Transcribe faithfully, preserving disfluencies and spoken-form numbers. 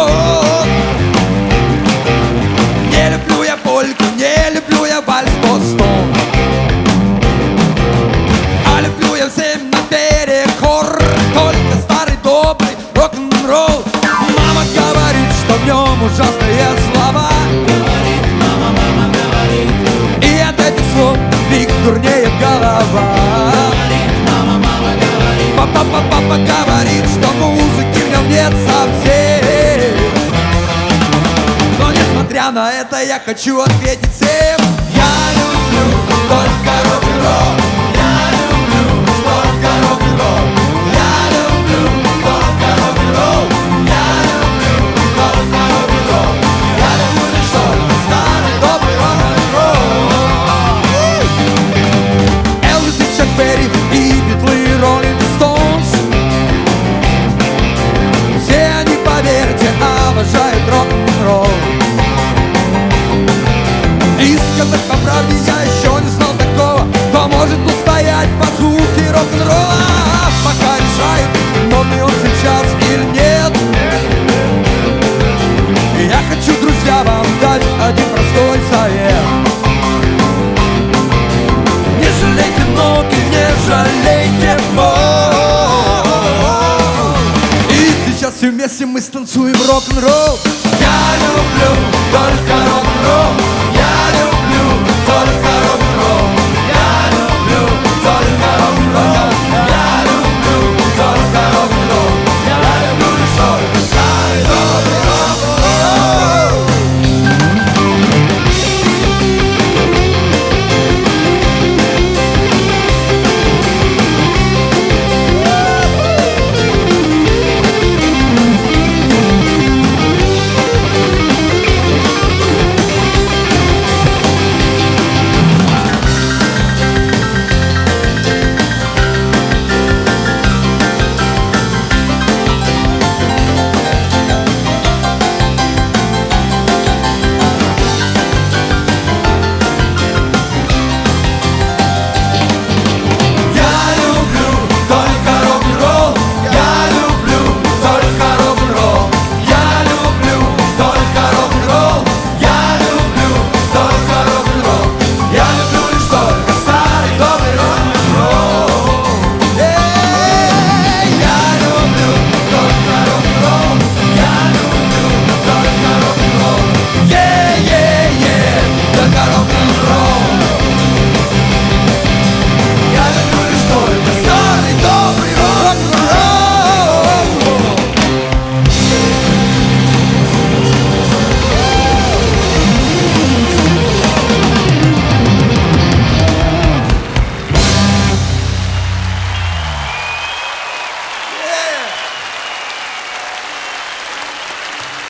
Не люблю я польку, не люблю я вальс Бостон, а люблю я всем наперекор только старый добрый рок-н-ролл. Мама говорит, что в нем ужасные слова, Говорит, мама, мама говорит, и от этих слов вмиг дурнеет голова. говорит, мама, мама говорит, Папа, папа говорит, что музыки в нем нет совсем. Но несмотря на это я хочу ответить всем: я люблю только рок-н-ролл, я люблю только рок-н-ролл, я люблю только рок-н-ролл, я люблю только рок-н-ролл, я люблю лишь только старый добрый рок-н-ролл. Элвис и Чак Берри и Битлы и Роллинг Стоунс, все они, поверьте, обожают рок-н-ролл. И сказать по правде, я еще не знал такого, кто может устоять под звуки рок-н-ролла. Пока решает, модный он сейчас или нет. И я хочу, друзья, вам дать один простой совет: не жалейте ноги, не жалейте боль. И сейчас все вместе мы станцуем рок-н-ролл. Я люблю только рок-н-ролл, я люблю только